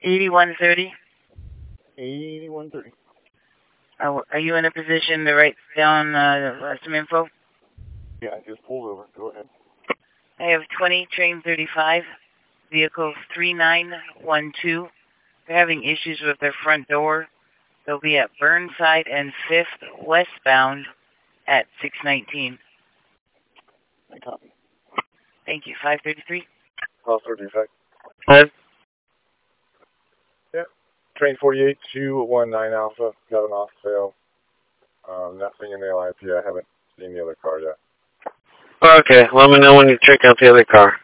8130. 8130. Are you in a position to write down some info? Yeah, I just pulled over. Go ahead. I have 20 train 35, vehicle 3912. They're having issues with their front door. They'll be at Burnside and 5th westbound at 619. I copy. Thank you. 533. Call 35. Hello? Yeah. Train 48, 219 Alpha. Got an off sale. Nothing in the LIP. I haven't seen the other car yet. Okay. Let me know when you check out the other car.